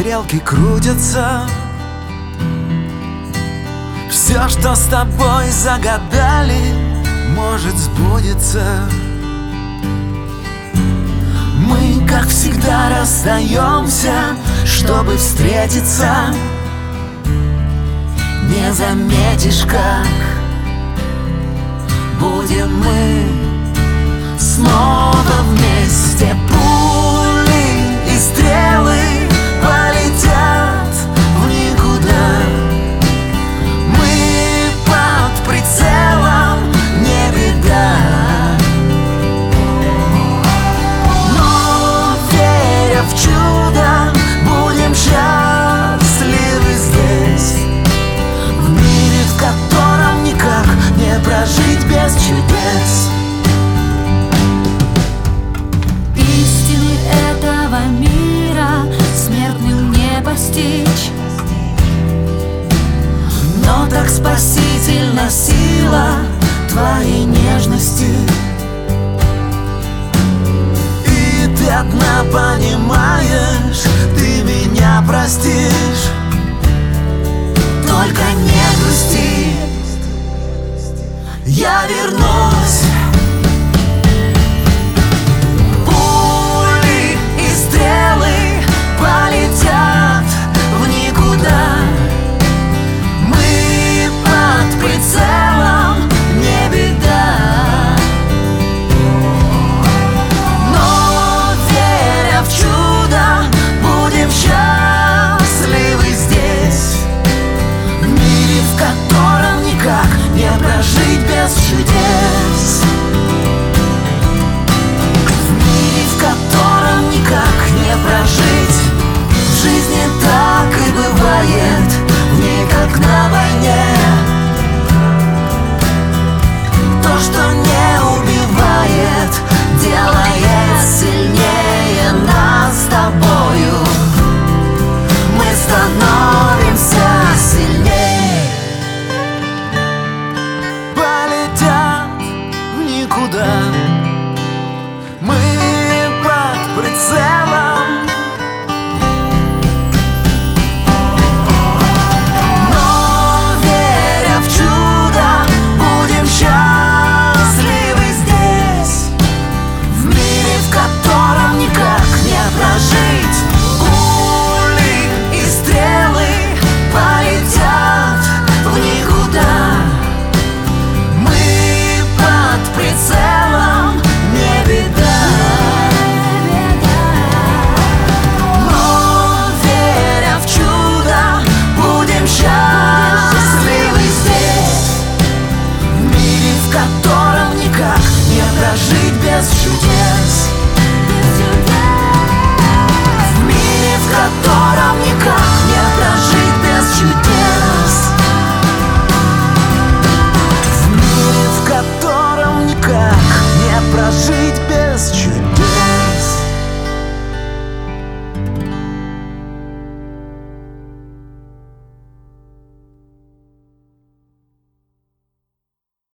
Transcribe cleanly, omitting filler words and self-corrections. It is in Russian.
стрелки крутятся. Все, что с тобой загадали, может сбудется. Мы, как всегда, расстаемся, чтобы встретиться. Не заметишь, как будем мы снова вместе. Пули и стрелы полетят в никуда. Мы под прицелом, не беда. Но веря в чудо, будем счастливы здесь, в мире, в котором никак не прожить без чудес. Истины этого мира смертным не постичь, но так спасительна сила твоей нежности. И ты одна понимаешь, ты меня простишь. Только не грусти, я вернусь. Пули и стрелы полетят в никуда. Мы под прицелом, не беда. Но веря в чудо, будем счастливы здесь, в мире, в котором никак не прожить без чудес. В мире, в котором никак не прожить. В жизни так и бывает, в ней как на войне. То, что не убивает, делает сильнее нас с тобою. Мы становимся сильнее. Полетят в никуда. Мы под прицелом. Но веря в чудо, будем счастливы здесь, в мире, в котором никак не прожить. Пули и стрелы полетят в никуда. Мы под прицелом, не беда. Но веря в чудо, будем счастливы здесь, в мире, в котором никак не прожить без чудес.